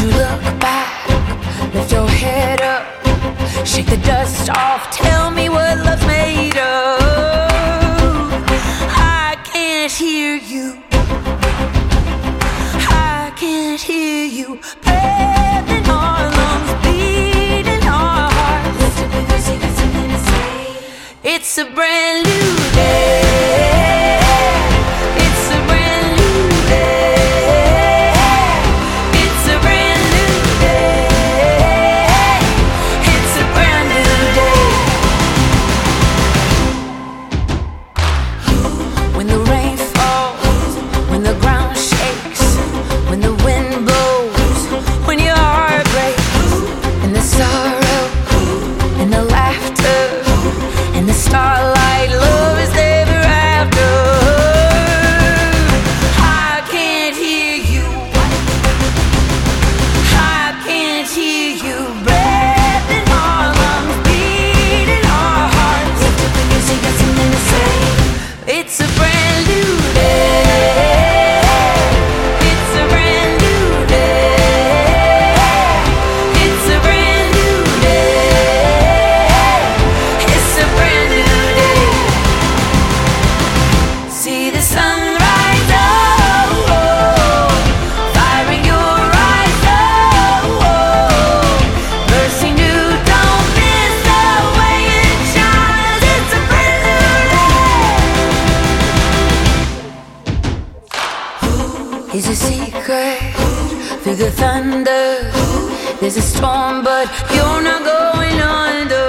you look back, lift your head up, shake the dust off, tell me what love's made of. I can't hear you, I can't hear you. Breath in our lungs, beat in our hearts. Lift up your voice, you got something to say. It's a brand new day. It's a brand new day. It's a brand new day. It's a brand new day. When the rain falls, when the ground shakes, when the wind blows, when your heart breaks, and the sorrow, and the laughter, and the starlight, love is ever after. I can't hear you, I can't hear you. Breath in our lungs, beat in our hearts. Lift up the music, got something to say. It's a brand new day. It's a brand new day. It's a brand new day. It's a brand new day. See the sunrise, oh, oh, fire in your eyes, oh, oh, bursting new, don't miss the way it shines. It's a brand new day. Is a secret through the thunder. There's a storm, but you're not going under.